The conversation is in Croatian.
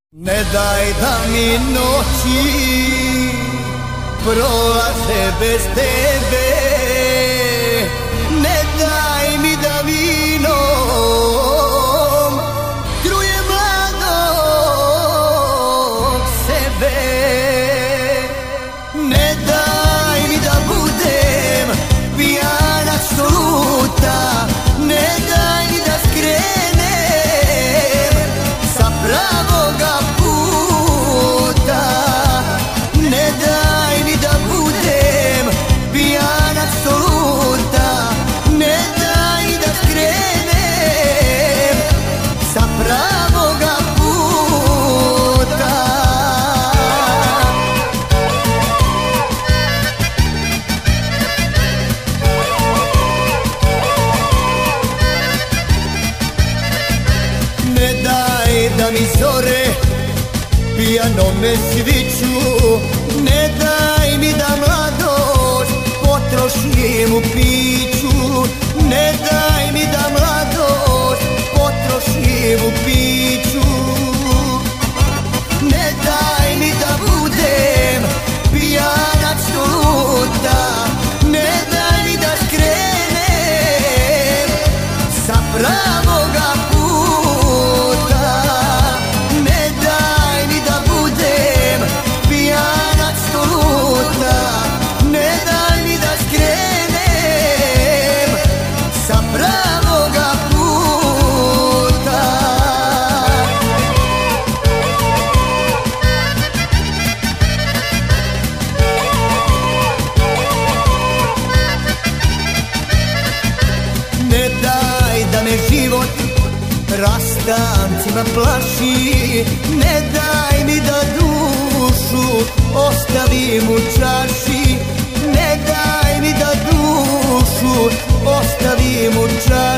Ne daj da mi noći prolaze bez tebe, ne daj mi da vinom trujem mladog sebe, ne daj mi da budem pijanac što luta, ne daj mi da skrenem sa pravoga puta, ne daj mi da budem pijanac što luta, ne daj mi da skrenem sa pravoga puta. Ne daj da mi zore pijano me sviću, ne daj mi da mladost potrošim u piću, ne daj mi da mladost potrošim u piću, ne daj mi da budem pijanac što luta, ne daj mi da skrenem sa pravoga puta, ne daj mi da budem pijanac što luta, ne daj mi da skrenem sa pravoga puta. Ne daj da me život rastancima plaši, ne daj mi da dušu ostavim u čaši, ne daj mi da dušu ostavim u čaši.